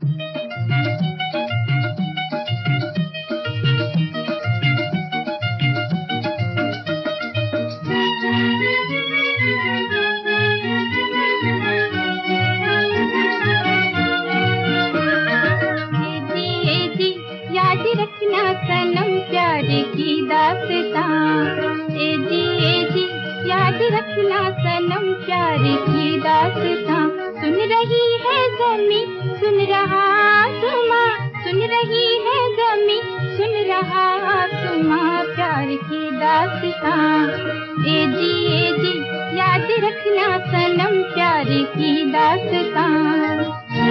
रखना सनम प्यार की दास्तां, ए जी याद रखना सनम प्यार की दास्तां। सुन रही है ज़मीं सुन रहा आसमां, सुन रही है ज़मीं सुन रहा आसमां प्यार की दास्तां। ए जी याद रखना सनम प्यार की दास्तां।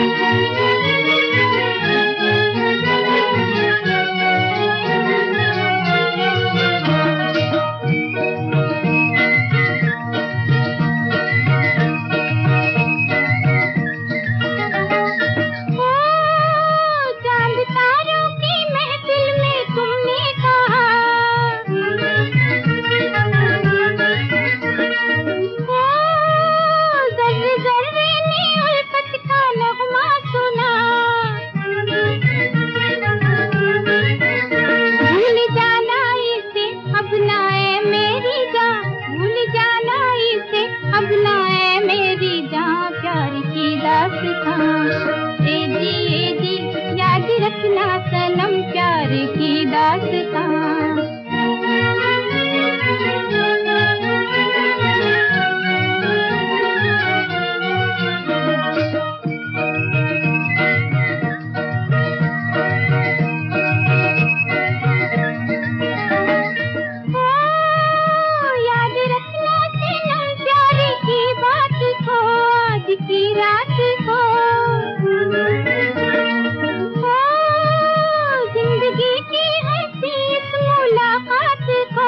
ए जी याद रखना सनम प्यार की दास्तां। याद रखना सनम प्यार की बात को आज की रात को, जिंदगी की हंसी इस मुलाकात को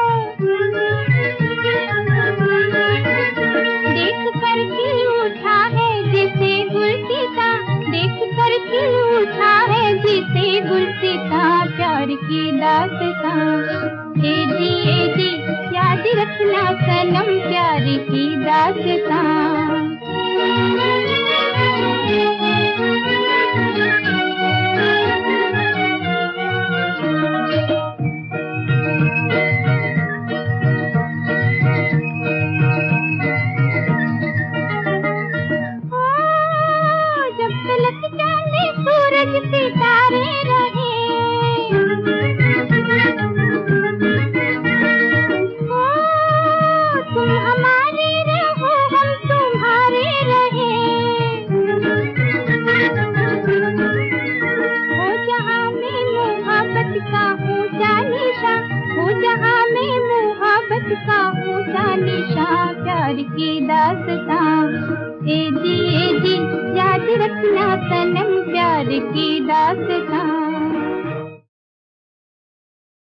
देख कर दिल उठा है जिसे गुलसिता, देख कर दिल उठा है जिसे गुलसिता प्यार की दास्तां। ए जी याद रखना सनम प्यार की दास्तां। जब तलक चांद सूरज सितारे रहे, तुम हमारे रहो हम तुम्हारे रहे। हो जहाँ में मोहब्बत का ऊंचा निशान, हो जहाँ में मोहब्बत का ऊंचा निशान प्यार की दास्तां। ए जी याद रखना सनम प्यार की दास्तां।